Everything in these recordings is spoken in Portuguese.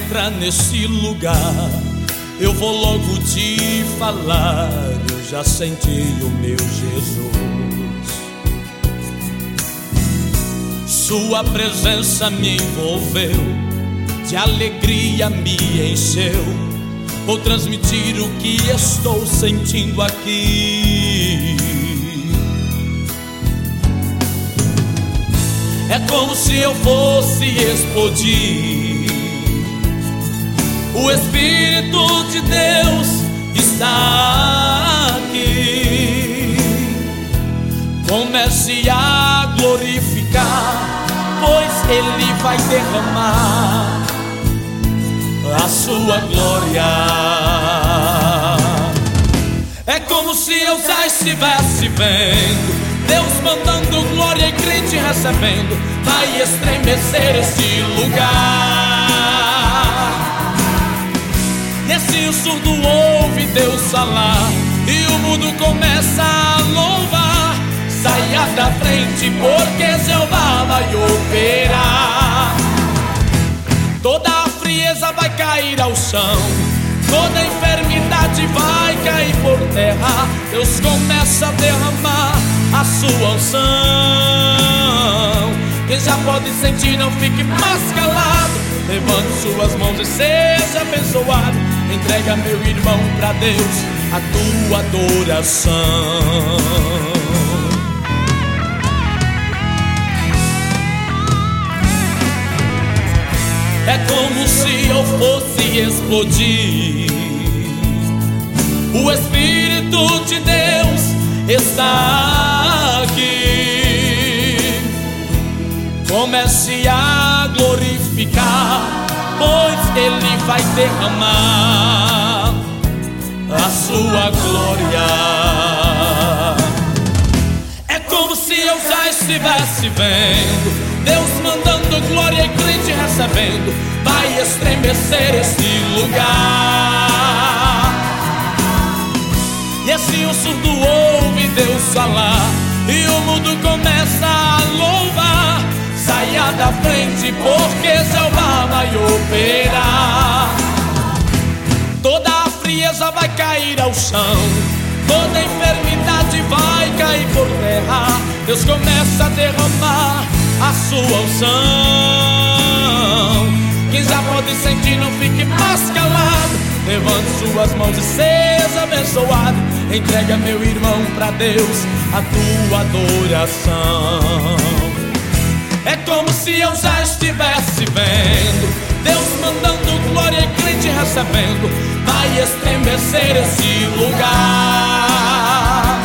entrar nesse lugar, eu vou logo te falar. Eu já senti o meu Jesus. Sua presença me envolveu, de alegria me encheu. Vou transmitir o que estou sentindo aqui. É como se eu fosse explodir. O Espírito de Deus está aqui. Comece a glorificar, pois Ele vai derramar a sua glória. É como se eu já estivesse vendo Deus mandando glória e crente recebendo. Vai estremecer esse lugar. E assim o surdo ouve Deus falar, e o mudo começa a louvar. Saia da frente, porque Jeová vai operar. Toda a frieza vai cair ao chão, toda a enfermidade vai cair por terra. Deus começa a derramar a sua unção. Quem já pode sentir, não fique mais calado. Levante suas mãos e seja abençoado. Entrega, meu irmão, pra Deus a tua adoração. É como se eu fosse explodir. O Espírito de Deus está aqui. Comece a glorificar, pois Ele vai derramar a sua glória. É como se eu já estivesse vendo Deus mandando glória e crente recebendo. Vai estremecer esse lugar. E assim o surdo ouve Deus falar, e o mudo começa a louvar. Saia da frente, porque Jeová vai operar. Toda a frieza vai cair ao chão, toda a enfermidade vai cair por terra. Deus começa a derramar a sua unção. Quem já pode sentir, não fique mais calado. Levante suas mãos e seja abençoado. Entrega, meu irmão, pra Deus a tua adoração. É como se eu já estivesse vendo Deus mandando glória e crente recebendo. Vai estremecer esse lugar.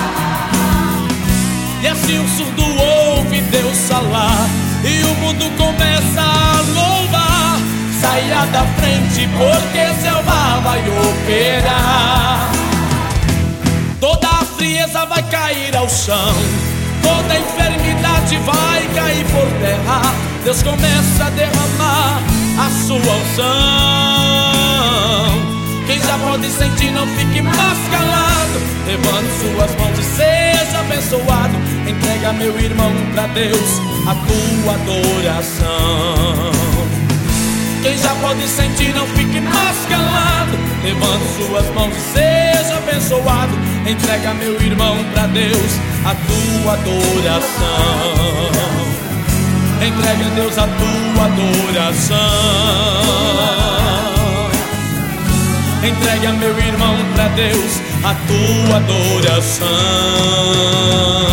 E assim o surdo ouve Deus falar, e o mundo começa a louvar. Saia da frente, porque Jeová vai operar. Toda a frieza vai cair ao chão, toda a enfermidade vai cair por terra. Deus começa a derramar a sua unção. Quem já pode sentir, não fique mais calado. Levante suas mãos e seja abençoado. Entrega, meu irmão, pra Deus a tua adoração. Quem já pode sentir, não fique mais calado. Levante suas mãos e seja abençoado. Entrega, meu irmão, pra Deus a tua adoração. Entrega a Deus a tua adoração. Entrega, meu irmão, pra Deus a tua adoração.